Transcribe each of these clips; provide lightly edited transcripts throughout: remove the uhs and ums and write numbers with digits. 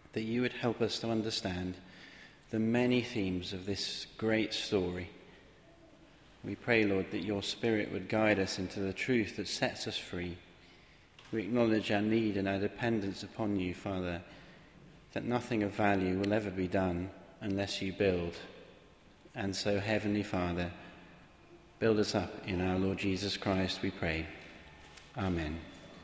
that you would help us to understand the many themes of this great story. We pray, Lord, that your Spirit would guide us into the truth that sets us free. We acknowledge our need and our dependence upon you, Father, that nothing of value will ever be done unless you build. And so, Heavenly Father, build us up in our Lord Jesus Christ, we pray. Amen.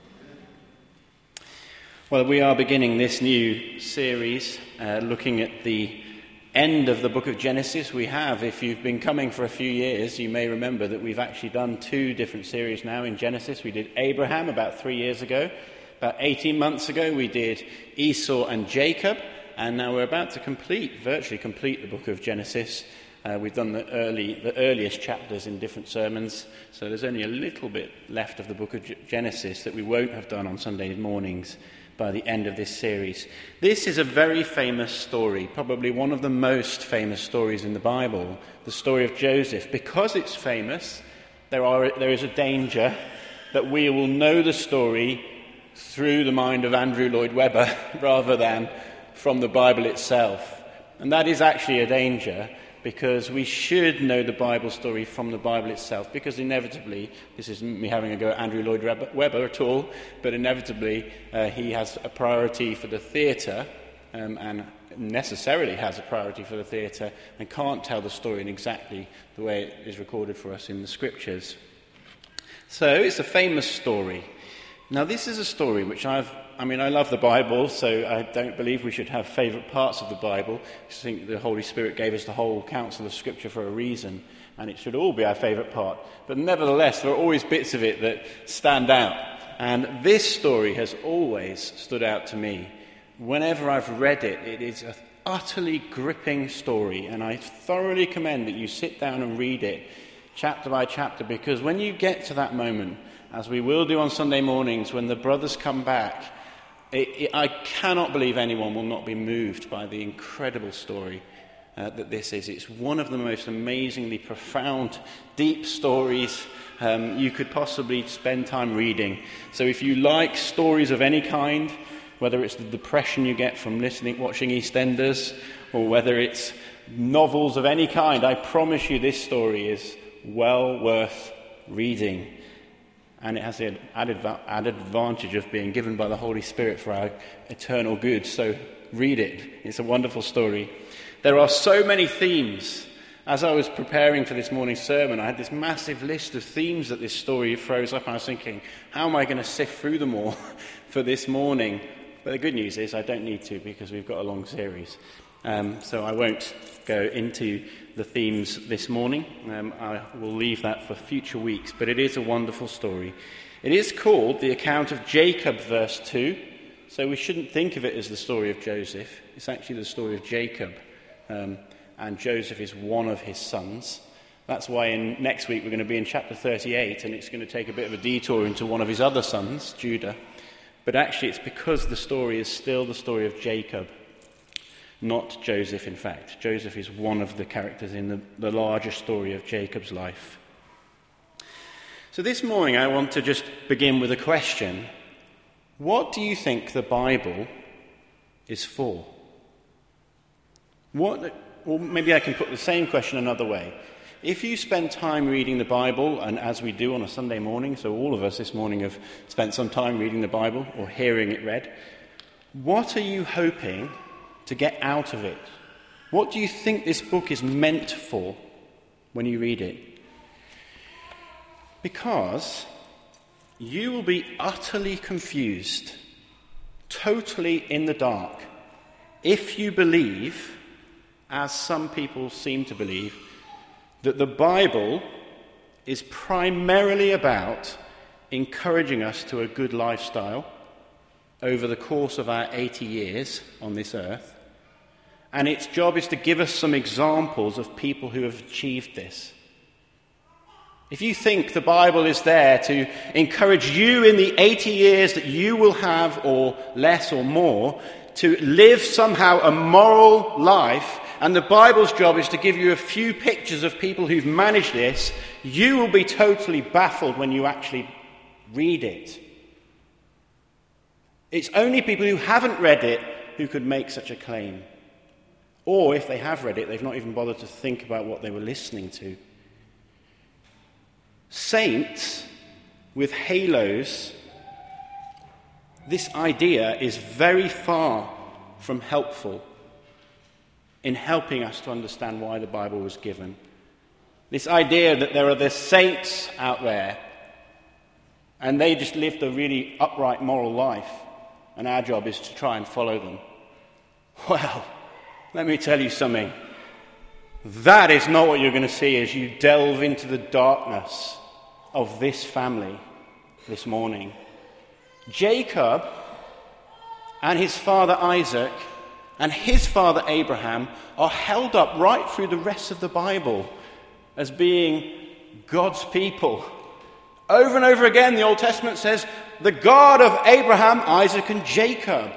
Well, we are beginning this new series looking at the end of the book of Genesis. We have, if you've been coming for a few years, you may remember that we've actually done two different series now in Genesis. We did Abraham about 3 years ago. About 18 months ago, we did Esau and Jacob. And now we're about to virtually complete the book of Genesis. We've done the earliest chapters in different sermons. So there's only a little bit left of the book of Genesis that we won't have done on Sunday mornings by the end of this series. This is a very famous story, probably one of the most famous stories in the Bible, the story of Joseph. Because it's famous, there is a danger that we will know the story through the mind of Andrew Lloyd Webber rather than from the Bible itself. And that is actually a danger, because we should know the Bible story from the Bible itself, because inevitably, this isn't me having a go at Andrew Lloyd Webber at all, but inevitably he has a priority for the theatre, and necessarily has a priority for the theatre, and can't tell the story in exactly the way it is recorded for us in the Scriptures. So it's a famous story. Now this is a story which I love the Bible, so I don't believe we should have favourite parts of the Bible. I think the Holy Spirit gave us the whole counsel of Scripture for a reason, and it should all be our favourite part. But nevertheless, there are always bits of it that stand out. And this story has always stood out to me. Whenever I've read it, it is an utterly gripping story, and I thoroughly commend that you sit down and read it chapter by chapter, because when you get to that moment, as we will do on Sunday mornings, when the brothers come back, I cannot believe anyone will not be moved by the incredible story that this is. It's one of the most amazingly profound, deep stories you could possibly spend time reading. So if you like stories of any kind, whether it's the depression you get from watching EastEnders, or whether it's novels of any kind, I promise you this story is well worth reading. And it has the added advantage of being given by the Holy Spirit for our eternal good. So read it. It's a wonderful story. There are so many themes. As I was preparing for this morning's sermon, I had this massive list of themes that this story throws up. And I was thinking, how am I going to sift through them all for this morning? But the good news is I don't need to, because we've got a long series. So I won't go into the themes this morning. I will leave that for future weeks, but it is a wonderful story. It is called the account of Jacob, verse 2, so we shouldn't think of it as the story of Joseph. It's actually the story of Jacob, and Joseph is one of his sons. That's why next week we're going to be in chapter 38, and it's going to take a bit of a detour into one of his other sons, Judah. But actually it's because the story is still the story of Jacob, not Joseph, in fact. Joseph is one of the characters in the larger story of Jacob's life. So this morning I want to just begin with a question. What do you think the Bible is for? Or maybe I can put the same question another way. If you spend time reading the Bible, and as we do on a Sunday morning, so all of us this morning have spent some time reading the Bible or hearing it read, what are you hoping to get out of it? What do you think this book is meant for when you read it? Because you will be utterly confused, totally in the dark, if you believe, as some people seem to believe, that the Bible is primarily about encouraging us to a good lifestyle over the course of our 80 years on this earth, and its job is to give us some examples of people who have achieved this. If you think the Bible is there to encourage you in the 80 years that you will have, or less or more, to live somehow a moral life, and the Bible's job is to give you a few pictures of people who've managed this, you will be totally baffled when you actually read it. It's only people who haven't read it who could make such a claim. Or if they have read it, they've not even bothered to think about what they were listening to. Saints with halos, this idea is very far from helpful in helping us to understand why the Bible was given. This idea that there are the saints out there and they just lived a really upright moral life and our job is to try and follow them. Well, let me tell you something. That is not what you're going to see as you delve into the darkness of this family this morning. Jacob and his father Isaac and his father Abraham are held up right through the rest of the Bible as being God's people. Over and over again, the Old Testament says, the God of Abraham, Isaac, and Jacob.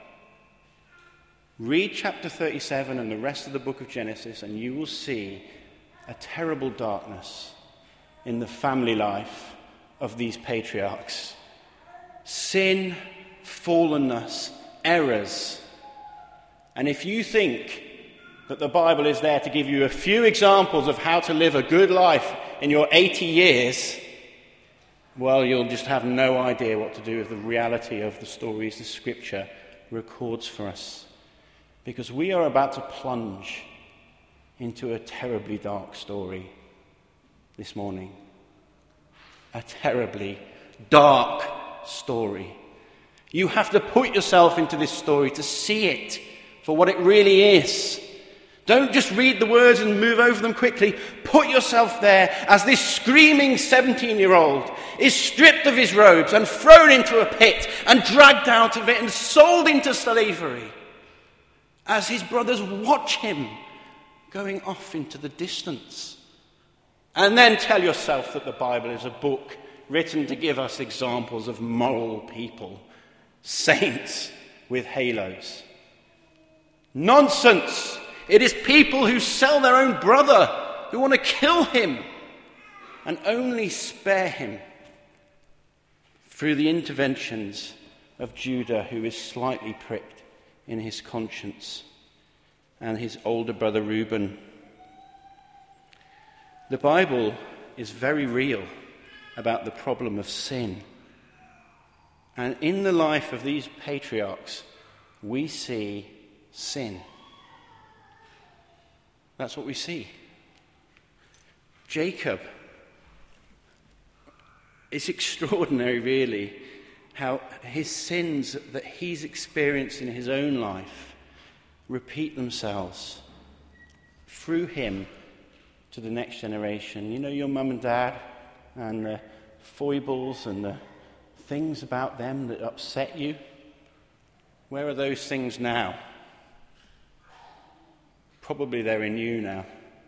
Read chapter 37 and the rest of the book of Genesis, and you will see a terrible darkness in the family life of these patriarchs. Sin, fallenness, errors. And if you think that the Bible is there to give you a few examples of how to live a good life in your 80 years, well, you'll just have no idea what to do with the reality of the stories the Scripture records for us. Because we are about to plunge into a terribly dark story this morning. A terribly dark story. You have to put yourself into this story to see it for what it really is. Don't just read the words and move over them quickly. Put yourself there as this screaming 17-year-old is stripped of his robes and thrown into a pit and dragged out of it and sold into slavery. As his brothers watch him going off into the distance. And then tell yourself that the Bible is a book written to give us examples of moral people, saints with halos. Nonsense! It is people who sell their own brother, who want to kill him and only spare him through the interventions of Judah, who is slightly pricked in his conscience, and his older brother Reuben. The Bible is very real about the problem of sin. And in the life of these patriarchs, we see sin. That's what we see. Jacob, it's extraordinary, really, how his sins that he's experienced in his own life repeat themselves through him to the next generation. You know your mum and dad and the foibles and the things about them that upset you? Where are those things now? Probably they're in you now.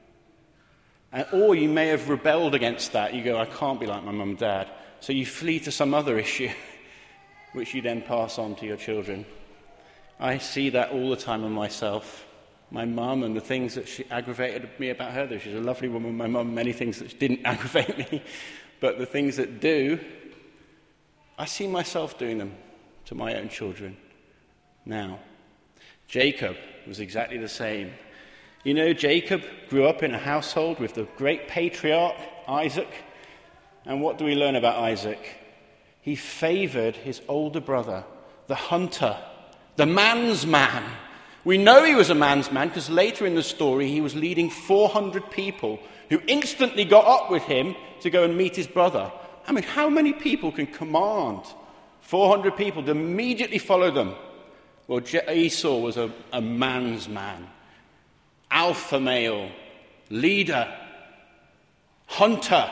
Or you may have rebelled against that. You go, I can't be like my mum and dad. So you flee to some other issue, which you then pass on to your children. I see that all the time in myself. My mum and the things that she aggravated me about her, though she's a lovely woman, my mum, many things that didn't aggravate me, but the things that do, I see myself doing them to my own children now. Jacob was exactly the same. You know, Jacob grew up in a household with the great patriarch, Isaac. And what do we learn about Isaac? He favored his older brother, the hunter, the man's man. We know he was a man's man because later in the story he was leading 400 people who instantly got up with him to go and meet his brother. I mean, how many people can command 400 people to immediately follow them? Well, Esau was a man's man. Alpha male, leader, hunter.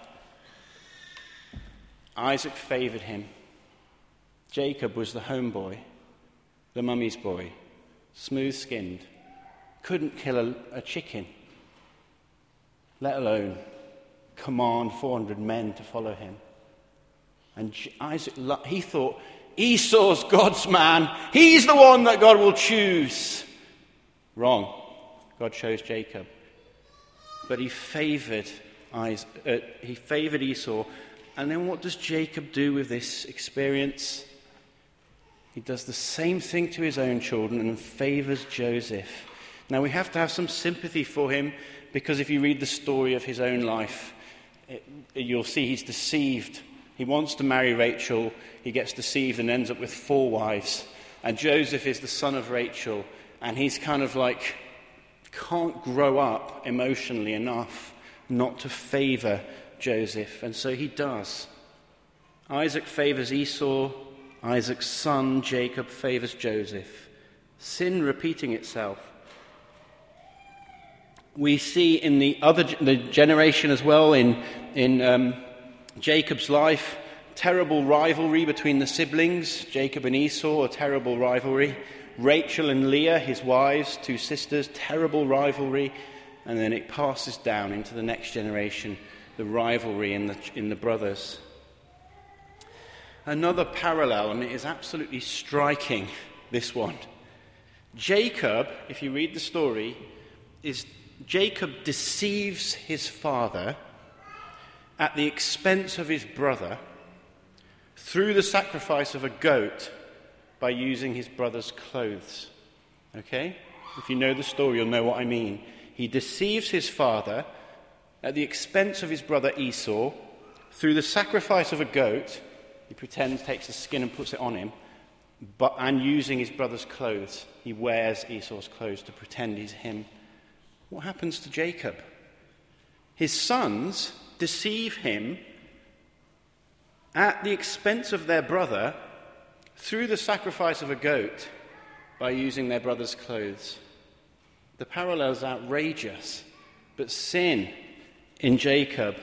Isaac favored him. Jacob was the homeboy, the mummy's boy, smooth-skinned, couldn't kill a chicken, let alone command 400 men to follow him. And Isaac, he thought, Esau's God's man. He's the one that God will choose. Wrong. God chose Jacob. But he favored Esau. And then what does Jacob do with this experience? He does the same thing to his own children and favors Joseph. Now, we have to have some sympathy for him, because if you read the story of his own life, you'll see he's deceived. He wants to marry Rachel. He gets deceived and ends up with 4 wives. And Joseph is the son of Rachel, and he's kind of like can't grow up emotionally enough not to favor Joseph. And so he does. Isaac favors Esau. Isaac's son, Jacob, favors Joseph. Sin repeating itself. We see in the generation as well, in Jacob's life, terrible rivalry between the siblings. Jacob and Esau, a terrible rivalry. Rachel and Leah, his wives, 2 sisters, terrible rivalry. And then it passes down into the next generation, the rivalry in the brothers. Another parallel, and it is absolutely striking, this one. Jacob, if you read the story, Jacob deceives his father at the expense of his brother through the sacrifice of a goat by using his brother's clothes. Okay? If you know the story, you'll know what I mean. He deceives his father at the expense of his brother Esau through the sacrifice of a goat. He pretends, takes the skin and puts it on him, and using his brother's clothes. He wears Esau's clothes to pretend he's him. What happens to Jacob? His sons deceive him at the expense of their brother through the sacrifice of a goat by using their brother's clothes. The parallel is outrageous, but sin in Jacob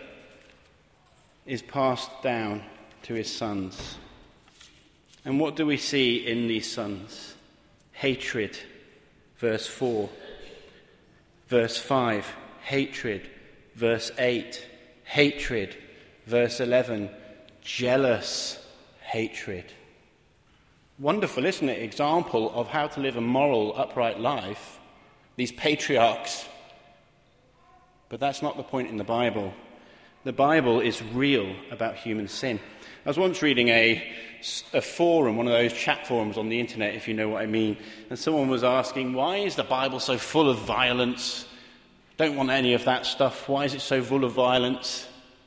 is passed down to his sons. And what do we see in these sons? Hatred, verse 4. Verse 5, hatred. Verse 8, hatred. Verse 11, jealous hatred. Wonderful, isn't it? Example of how to live a moral, upright life. These patriarchs. But that's not the point in the Bible. The Bible is real about human sin. I was once reading a forum, one of those chat forums on the internet, if you know what I mean, and someone was asking, why is the Bible so full of violence? Don't want any of that stuff. Why is it so full of violence?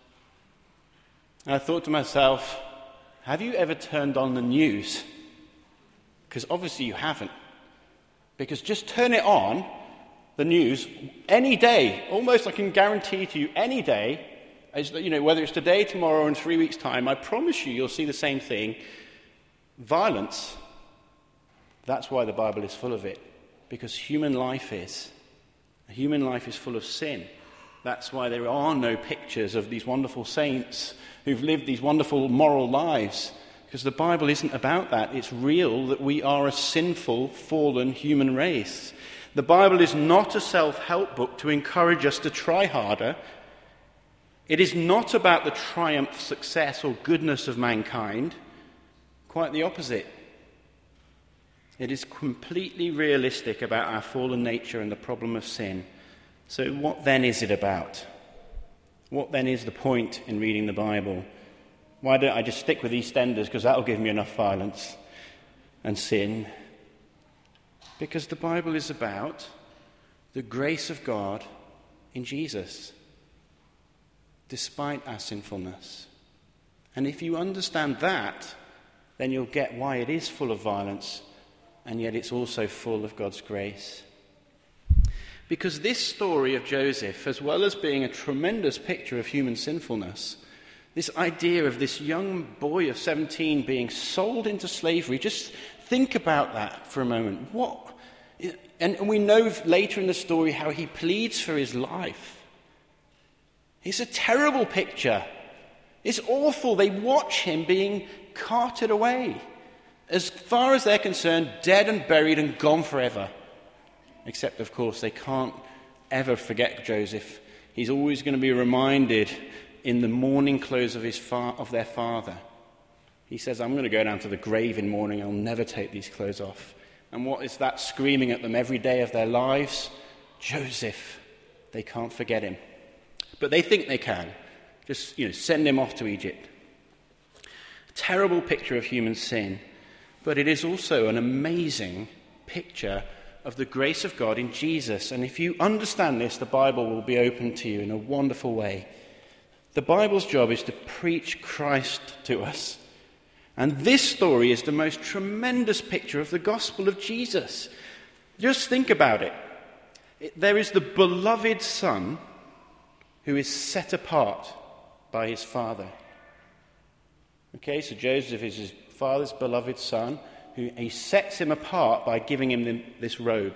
And I thought to myself, have you ever turned on the news? Because obviously you haven't. Because just turn it on, the news, any day, almost I can guarantee to you, any day, whether it's today, tomorrow, or in 3 weeks' time, I promise you'll see the same thing. Violence. That's why the Bible is full of it. Because human life is. Human life is full of sin. That's why there are no pictures of these wonderful saints who've lived these wonderful moral lives. Because the Bible isn't about that. It's real that we are a sinful, fallen human race. The Bible is not a self-help book to encourage us to try harder. It is not about the triumph, success, or goodness of mankind. Quite the opposite. It is completely realistic about our fallen nature and the problem of sin. So what then is it about? What then is the point in reading the Bible? Why don't I just stick with EastEnders, because that'll give me enough violence and sin? Because the Bible is about the grace of God in Jesus, despite our sinfulness. And if you understand that, then you'll get why it is full of violence, and yet it's also full of God's grace. Because this story of Joseph, as well as being a tremendous picture of human sinfulness, this idea of this young boy of 17 being sold into slavery, just think about that for a moment. And we know later in the story how he pleads for his life. It's a terrible picture. It's awful. They watch him being carted away. As far as they're concerned, dead and buried and gone forever. Except, of course, they can't ever forget Joseph. He's always going to be reminded in the mourning clothes of their father. He says, I'm going to go down to the grave in mourning. I'll never take these clothes off. And what is that screaming at them every day of their lives? Joseph. They can't forget him. But they think they can. Just, send him off to Egypt. A terrible picture of human sin. but it is also an amazing picture of the grace of God in Jesus. And if you understand this, the Bible will be open to you in a wonderful way. The Bible's job is to preach Christ to us. And this story is the most tremendous picture of the gospel of Jesus. Just think about it. There is the beloved Son who is set apart by his Father. Okay, so Joseph is his father's beloved son, who he sets him apart by giving him this robe.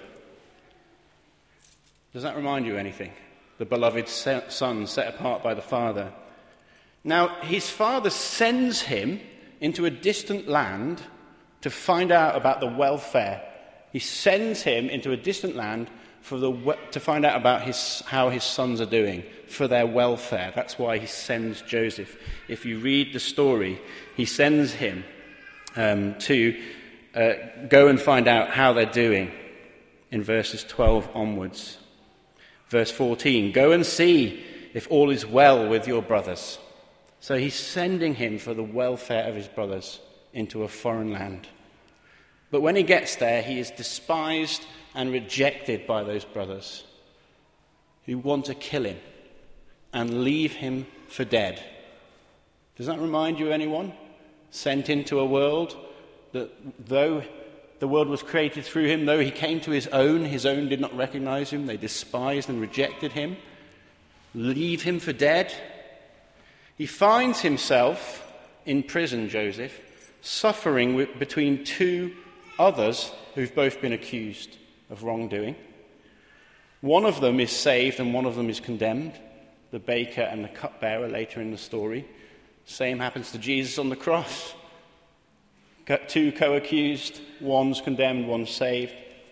Does that remind you anything? The beloved son set apart by the Father. Now, his Father sends him into a distant land to find out about the welfare. He sends him into a distant land to find out about how his sons are doing, for their welfare. That's why he sends Joseph. If you read the story, he sends him to go and find out how they're doing in verses 12 onwards. Verse 14, go and see if all is well with your brothers. So he's sending him for the welfare of his brothers into a foreign land. But when he gets there, he is despised and rejected by those brothers who want to kill him and leave him for dead. Does that remind you of anyone? Sent into a world that, though the world was created through him, though he came to his own did not recognize him. They despised and rejected him. Leave him for dead. He finds himself in prison, Joseph, suffering between two others who've both been accused of wrongdoing. One of them is saved and one of them is condemned, the baker and the cupbearer later in the story. Same happens to Jesus on the cross. Two co-accused, one's condemned, one's saved.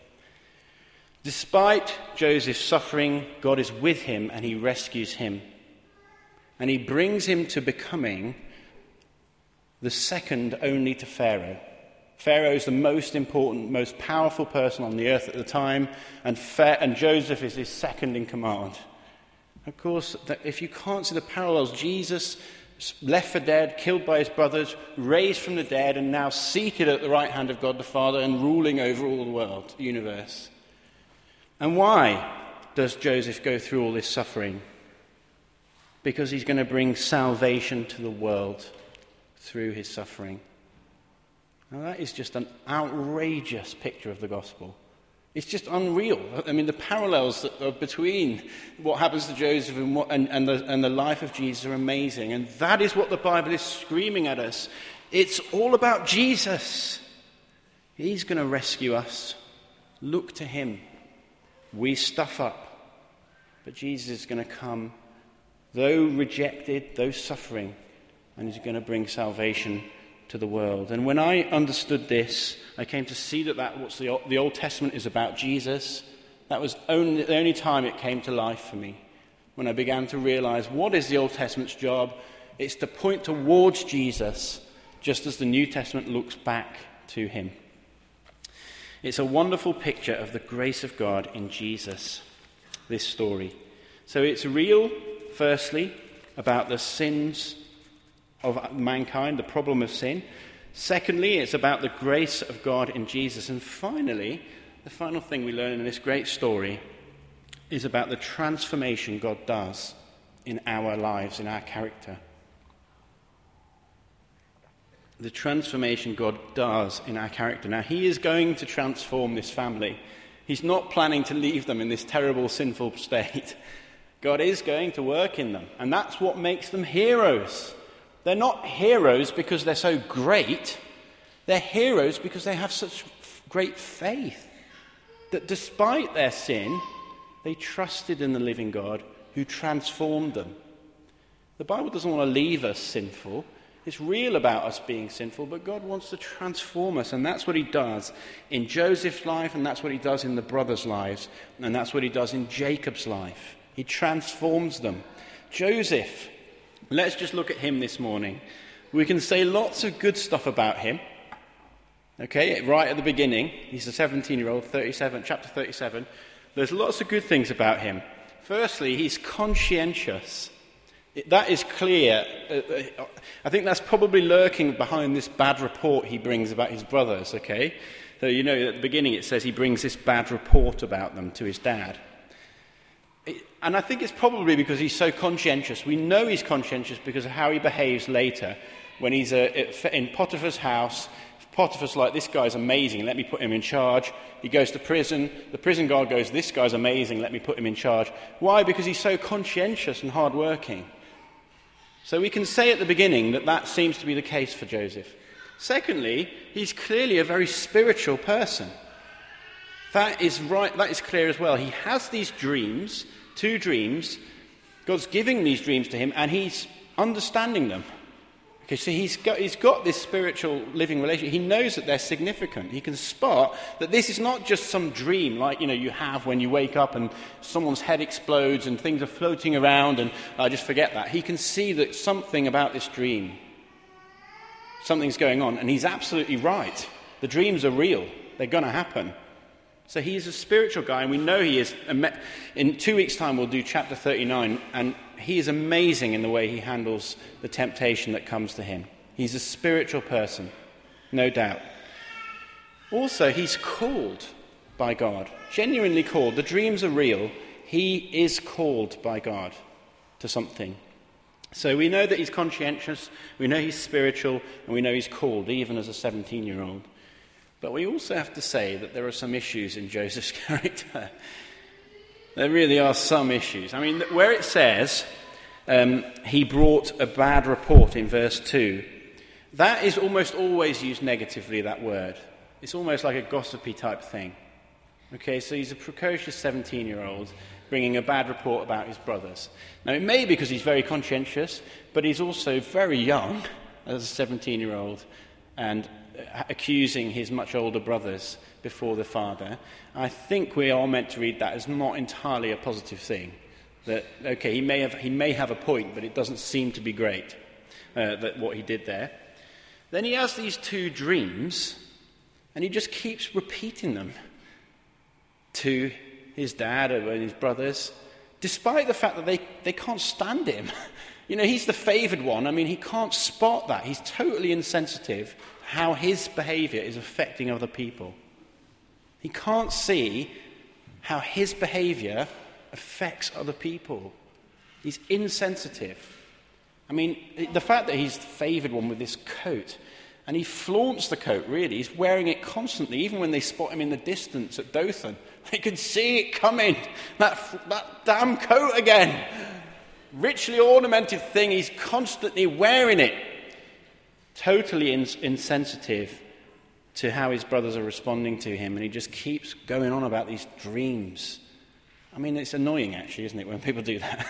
Despite Joseph's suffering, God is with him and he rescues him. And he brings him to becoming the second only to Pharaoh. Pharaoh is the most important, most powerful person on the earth at the time, and Joseph is his second in command. Of course, if you can't see the parallels, Jesus left for dead, killed by his brothers, raised from the dead, and now seated at the right hand of God the Father and ruling over all the world, the universe. And why does Joseph go through all this suffering? Because he's going to bring salvation to the world through his suffering. Now that is just an outrageous picture of the gospel. It's just unreal. I mean, the parallels that are between what happens to Joseph and the life of Jesus are amazing. And that is what the Bible is screaming at us. It's all about Jesus. He's going to rescue us. Look to him. We stuff up, but Jesus is going to come, though rejected, though suffering, and he's going to bring salvation to the world. And when I understood this, I came to see that what the Old Testament is about Jesus. That was the only time it came to life for me, when I began to realize what is the Old Testament's job. It's to point towards Jesus, just as the New Testament looks back to him. It's a wonderful picture of the grace of God in Jesus, this story. So it's real, firstly, about the sins of mankind, the problem of sin. Secondly, it's about the grace of God in Jesus. And finally, the final thing we learn in this great story is about the transformation God does in our lives, in our character. The transformation God does in our character. Now, he is going to transform this family. He's not planning to leave them in this terrible, sinful state. God is going to work in them, and that's what makes them heroes. They're not heroes because they're so great. They're heroes because they have such great faith that despite their sin, they trusted in the living God who transformed them. The Bible doesn't want to leave us sinful. It's real about us being sinful, but God wants to transform us, and that's what he does in Joseph's life, and that's what he does in the brothers' lives, and that's what he does in Jacob's life. He transforms them. Joseph, let's just look at him this morning. We can say lots of good stuff about him. Okay, right at the beginning, he's a 17-year-old, chapter 37. There's lots of good things about him. Firstly, he's conscientious. That is clear. I think that's probably lurking behind this bad report he brings about his brothers, okay? So, at the beginning it says he brings this bad report about them to his dad. And I think it's probably because he's so conscientious. We know he's conscientious because of how he behaves later when he's in Potiphar's house. Potiphar's like, this guy's amazing, let me put him in charge. He goes to prison. The prison guard goes, this guy's amazing, let me put him in charge. Why? Because he's so conscientious and hard-working. So we can say at the beginning that seems to be the case for Joseph. Secondly, he's clearly a very spiritual person. That is right. That is clear as well. He has these dreams, 2 dreams. God's giving these dreams to him, and he's understanding them. Okay, so he's got this spiritual living relationship. He knows that they're significant. He can spot that this is not just some dream like, you have when you wake up and someone's head explodes and things are floating around and just forget that. He can see that something about this dream, something's going on, and he's absolutely right. The dreams are real. They're going to happen. So he's a spiritual guy, and we know he is. In 2 weeks' time, we'll do chapter 39, and he is amazing in the way he handles the temptation that comes to him. He's a spiritual person, no doubt. Also, he's called by God, genuinely called. The dreams are real. He is called by God to something. So we know that he's conscientious, we know he's spiritual, and we know he's called, even as a 17-year-old. But we also have to say that there are some issues in Joseph's character. There really are some issues. I mean, where it says he brought a bad report in verse 2, that is almost always used negatively, that word. It's almost like a gossipy type thing. Okay, so he's a precocious 17-year-old bringing a bad report about his brothers. Now, it may be because he's very conscientious, but he's also very young as a 17-year-old and accusing his much older brothers before the father. I think we are meant to read that as not entirely a positive thing. That, okay, he may have a point, but it doesn't seem to be great, that what he did there. Then he has these 2 dreams, and he just keeps repeating them to his dad and his brothers, despite the fact that they can't stand him. He's the favoured one. I mean, he can't spot that. He's totally insensitive how his behaviour is affecting other people. He can't see how his behaviour affects other people. He's insensitive. I mean, the fact that he's the favoured one with this coat, and he flaunts the coat, really. He's wearing it constantly, even when they spot him in the distance at Dothan. They can see it coming. That damn coat again. Richly ornamented thing, he's constantly wearing it. Totally insensitive to how his brothers are responding to him, and he just keeps going on about these dreams. I mean, it's annoying, actually, isn't it, when people do that?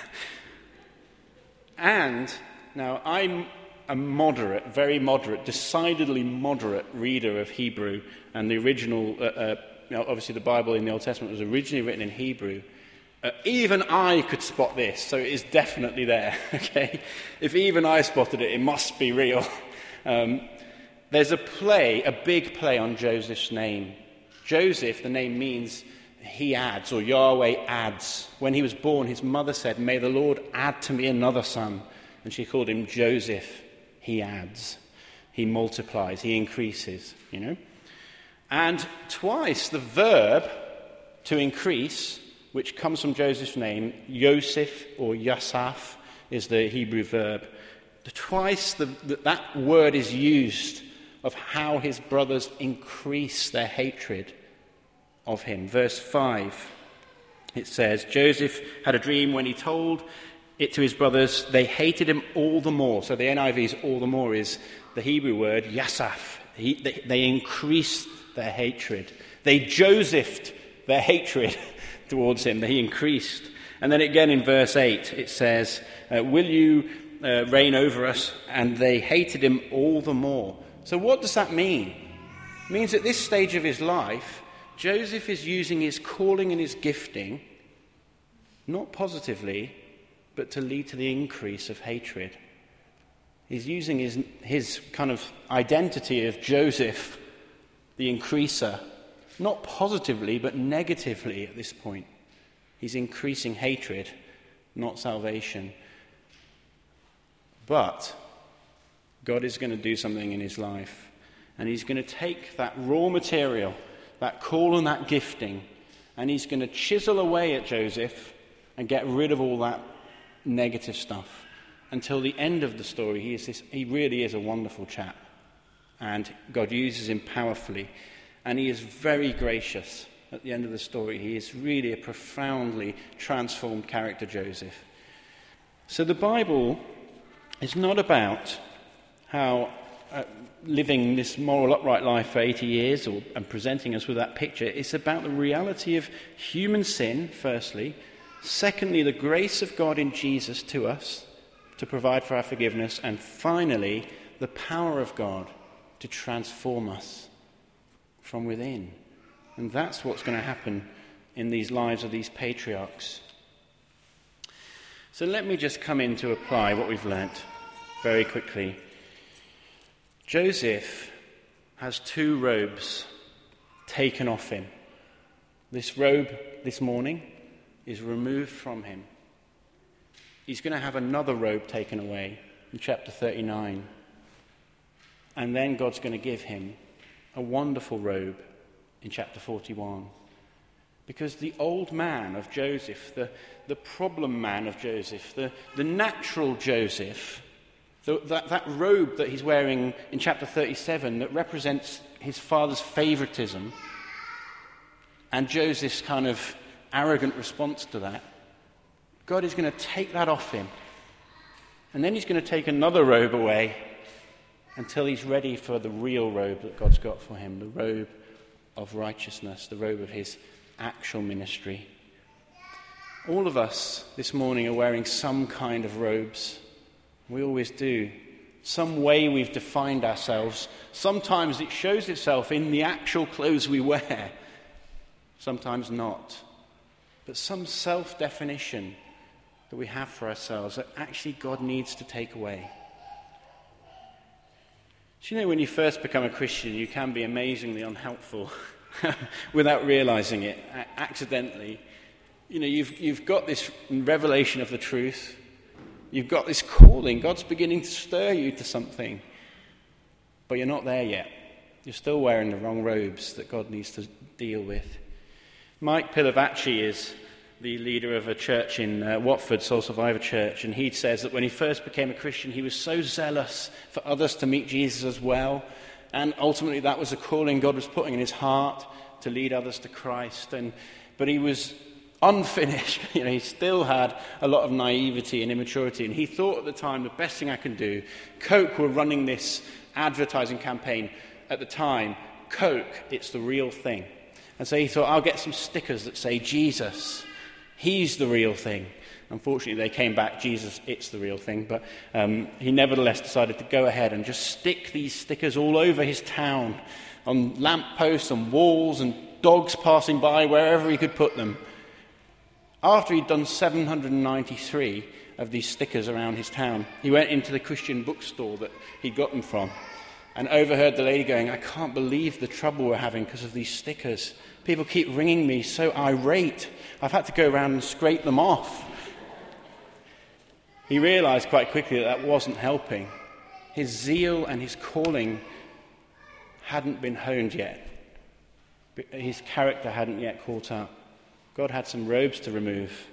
And now I'm a moderate, very moderate, decidedly moderate reader of Hebrew, and the original, obviously the Bible in the Old Testament was originally written in Hebrew. Even I could spot this, so it is definitely there, okay? If even I spotted it, it must be real. There's a big play on Joseph's name. Joseph, the name means he adds, or Yahweh adds. When he was born, his mother said, "May the Lord add to me another son." And she called him Joseph. He adds. He multiplies. He increases, And twice the verb to increase, which comes from Joseph's name, Yosef or Yasaf is the Hebrew verb. Twice that word is used of how his brothers increase their hatred of him. Verse 5, it says, Joseph had a dream. When he told it to his brothers, they hated him all the more. So the NIV's all the more is the Hebrew word Yasaf. They increased their hatred. They Josephed their hatred towards him. He increased. And then again in verse 8 it says, will you reign over us? And they hated him all the more. So what does that mean? It means at this stage of his life, Joseph is using his calling and his gifting, not positively, but to lead to the increase of hatred. He's using his kind of identity of Joseph, the increaser, not positively, but negatively at this point. He's increasing hatred, not salvation. But God is going to do something in his life, and he's going to take that raw material, that call and that gifting, and he's going to chisel away at Joseph and get rid of all that negative stuff. Until the end of the story, he really is a wonderful chap. And God uses him powerfully. And he is very gracious at the end of the story. He is really a profoundly transformed character, Joseph. So the Bible is not about how living this moral upright life for 80 years and presenting us with that picture. It's about the reality of human sin, firstly. Secondly, the grace of God in Jesus to us to provide for our forgiveness. And finally, the power of God to transform us from within. And that's what's going to happen in these lives of these patriarchs. So let me just come in to apply what we've learnt very quickly. Joseph has 2 robes taken off him. This robe this morning is removed from him. He's going to have another robe taken away in chapter 39. And then God's going to give him a wonderful robe in chapter 41. Because the old man of Joseph, the problem man of Joseph, the natural Joseph, that robe that he's wearing in chapter 37 that represents his father's favoritism and Joseph's kind of arrogant response to that, God is going to take that off him. And then he's going to take another robe away until he's ready for the real robe that God's got for him, the robe of righteousness, the robe of his actual ministry. All of us this morning are wearing some kind of robes. We always do. Some way we've defined ourselves. Sometimes it shows itself in the actual clothes we wear. Sometimes not. But some self-definition that we have for ourselves that actually God needs to take away. Do you know when you first become a Christian, you can be amazingly unhelpful without realizing it, accidentally. You know, you've got this revelation of the truth. You've got this calling. God's beginning to stir you to something. But you're not there yet. You're still wearing the wrong robes that God needs to deal with. Mike Pilavachi is the leader of a church in Watford, Soul Survivor Church, and he says that when he first became a Christian, he was so zealous for others to meet Jesus as well, and ultimately that was a calling God was putting in his heart to lead others to Christ. But he was unfinished. He still had a lot of naivety and immaturity, and he thought at the time, the best thing I can do, Coke were running this advertising campaign at the time, Coke, it's the real thing. And so he thought, I'll get some stickers that say Jesus, he's the real thing. Unfortunately, they came back, Jesus, it's the real thing. But he nevertheless decided to go ahead and just stick these stickers all over his town, on lampposts and walls and dogs passing by, wherever he could put them. After he'd done 793 of these stickers around his town, he went into the Christian bookstore that he'd got them from and overheard the lady going, I can't believe the trouble we're having because of these stickers. People keep ringing me so irate. I've had to go around and scrape them off. He realized quite quickly that wasn't helping. His zeal and his calling hadn't been honed yet. His character hadn't yet caught up. God had some robes to remove,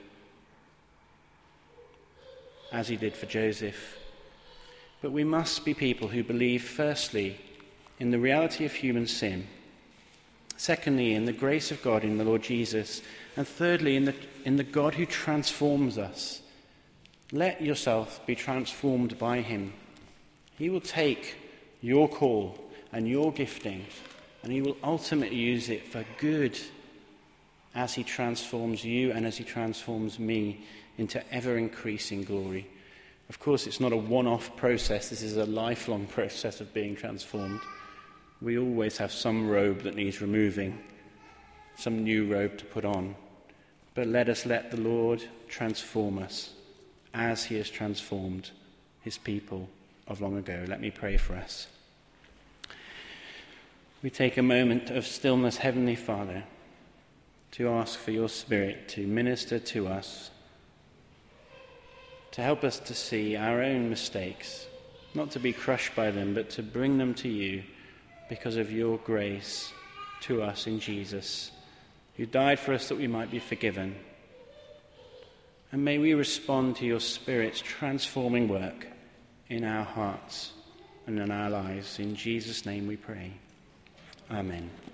as he did for Joseph. But we must be people who believe, firstly, in the reality of human sin, secondly, in the grace of God in the Lord Jesus, and thirdly, in the God who transforms us. Let yourself be transformed by him. He will take your call and your giftings, and he will ultimately use it for good as he transforms you and as he transforms me into ever-increasing glory. Of course, it's not a one-off process. This is a lifelong process of being transformed. We always have some robe that needs removing, some new robe to put on. But let us let the Lord transform us as he has transformed his people of long ago. Let me pray for us. We take a moment of stillness, Heavenly Father, to ask for your Spirit to minister to us to help us to see our own mistakes, not to be crushed by them, but to bring them to you because of your grace to us in Jesus, who died for us that we might be forgiven. And may we respond to your Spirit's transforming work in our hearts and in our lives. In Jesus' name we pray. Amen.